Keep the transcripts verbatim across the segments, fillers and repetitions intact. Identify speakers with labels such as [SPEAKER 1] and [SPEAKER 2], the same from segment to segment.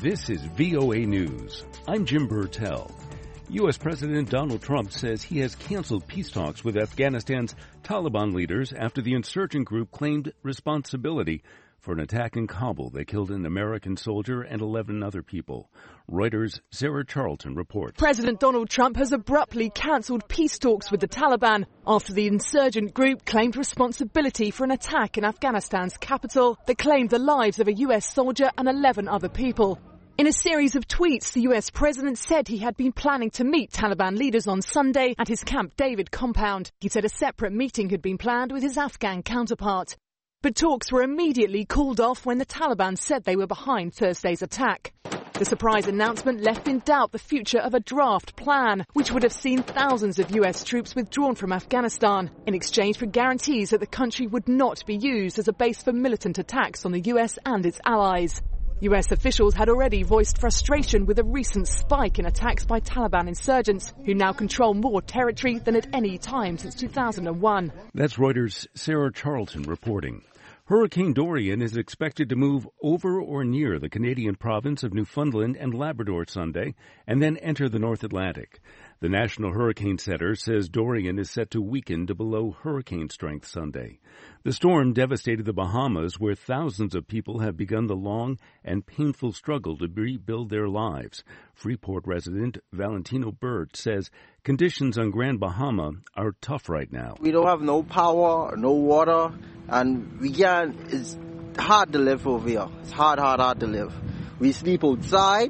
[SPEAKER 1] This is V O A News. I'm Jim Burtell. U S. President Donald Trump says he has canceled peace talks with Afghanistan's Taliban leaders after the insurgent group claimed responsibility for an attack in Kabul that killed an American soldier and eleven other people. Reuters' Sarah Charlton reports.
[SPEAKER 2] President Donald Trump has abruptly cancelled peace talks with the Taliban after the insurgent group claimed responsibility for an attack in Afghanistan's capital that claimed the lives of a U S soldier and eleven other people. In a series of tweets, the U S president said he had been planning to meet Taliban leaders on Sunday at his Camp David compound. He said a separate meeting had been planned with his Afghan counterpart. But talks were immediately called off when the Taliban said they were behind Thursday's attack. The surprise announcement left in doubt the future of a draft plan, which would have seen thousands of U S troops withdrawn from Afghanistan in exchange for guarantees that the country would not be used as a base for militant attacks on the U S and its allies. U S officials had already voiced frustration with a recent spike in attacks by Taliban insurgents, who now control more territory than at any time since two thousand one.
[SPEAKER 1] That's Reuters' Sarah Charlton reporting. Hurricane Dorian is expected to move over or near the Canadian province of Newfoundland and Labrador Sunday and then enter the North Atlantic. The National Hurricane Center says Dorian is set to weaken to below hurricane strength Sunday. The storm devastated the Bahamas, where thousands of people have begun the long and painful struggle to rebuild their lives. Freeport resident Valentino Burt says conditions on Grand Bahama are tough right now.
[SPEAKER 3] We don't have no power, no water, and we can't, it's hard to live over here. It's hard, hard, hard to live. We sleep outside.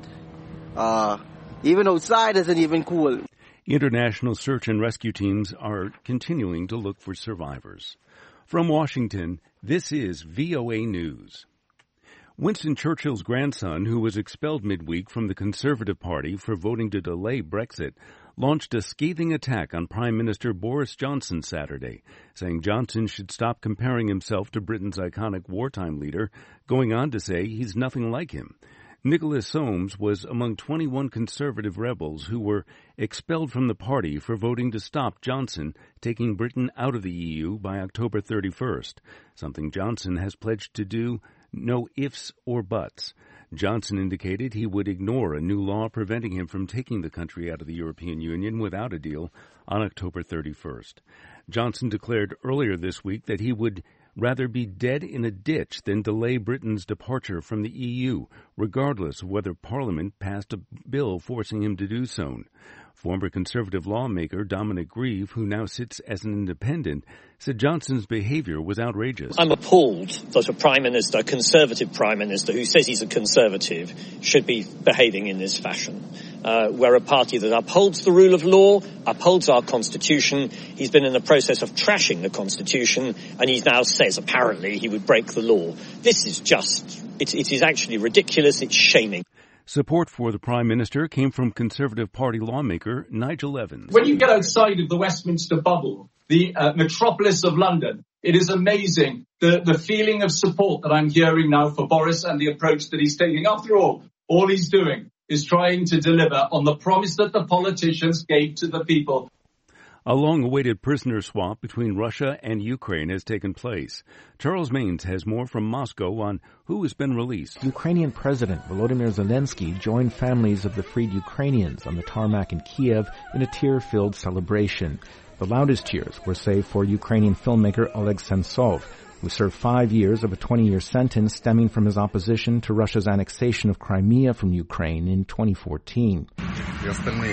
[SPEAKER 3] Uh, even outside isn't even cool.
[SPEAKER 1] International search and rescue teams are continuing to look for survivors. From Washington, this is V O A News. Winston Churchill's grandson, who was expelled midweek from the Conservative Party for voting to delay Brexit, launched a scathing attack on Prime Minister Boris Johnson Saturday, saying Johnson should stop comparing himself to Britain's iconic wartime leader, going on to say he's nothing like him. Nicholas Soames was among twenty-one Conservative rebels who were expelled from the party for voting to stop Johnson taking Britain out of the E U by October thirty-first, something Johnson has pledged to do, no ifs or buts. Johnson indicated he would ignore a new law preventing him from taking the country out of the European Union without a deal on October thirty-first. Johnson declared earlier this week that he would rather be dead in a ditch than delay Britain's departure from the E U, regardless of whether Parliament passed a bill forcing him to do so. Former Conservative lawmaker Dominic Grieve, who now sits as an independent, said Johnson's behavior was outrageous.
[SPEAKER 4] I'm appalled that a Prime Minister, a Conservative Prime Minister, who says he's a Conservative, should be behaving in this fashion. Uh, we're a party that upholds the rule of law, upholds our Constitution. He's been in the process of trashing the Constitution, and he now says, apparently, he would break the law. This is just, it, it is actually ridiculous, it's shaming.
[SPEAKER 1] Support for the Prime Minister came from Conservative Party lawmaker Nigel Evans.
[SPEAKER 5] When you get outside of the Westminster bubble, the uh, metropolis of London, it is amazing the, the feeling of support that I'm hearing now for Boris and the approach that he's taking. After all, all he's doing is trying to deliver on the promise that the politicians gave to the people.
[SPEAKER 1] A long-awaited prisoner swap between Russia and Ukraine has taken place. Charles Maines has more from Moscow on who has been released.
[SPEAKER 6] Ukrainian President Volodymyr Zelensky joined families of the freed Ukrainians on the tarmac in Kiev in a tear-filled celebration. The loudest cheers were saved for Ukrainian filmmaker Oleg Sentsov, who served five years of a twenty-year sentence stemming from his opposition to Russia's annexation of Crimea from Ukraine in twenty fourteen. I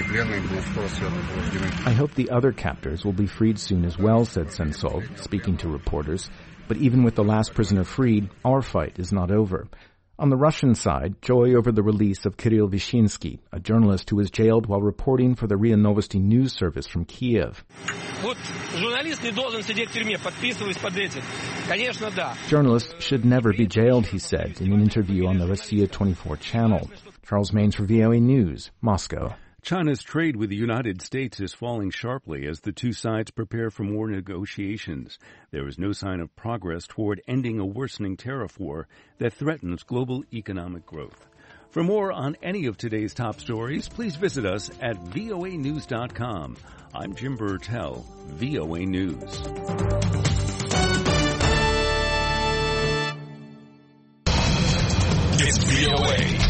[SPEAKER 6] hope the other captors will be freed soon as well, said Sentsov, speaking to reporters. But even with the last prisoner freed, our fight is not over. On the Russian side, joy over the release of Kirill Vyshinsky, a journalist who was jailed while reporting for the R I A Novosti news service from Kiev. Journalists should never be jailed, he said in an interview on the Rossiya twenty-four channel. Charles Maines for V O A News, Moscow.
[SPEAKER 1] China's trade with the United States is falling sharply as the two sides prepare for more negotiations. There is no sign of progress toward ending a worsening tariff war that threatens global economic growth. For more on any of today's top stories, please visit us at V O A news dot com. I'm Jim Burtell, V O A News.
[SPEAKER 7] It's V O A.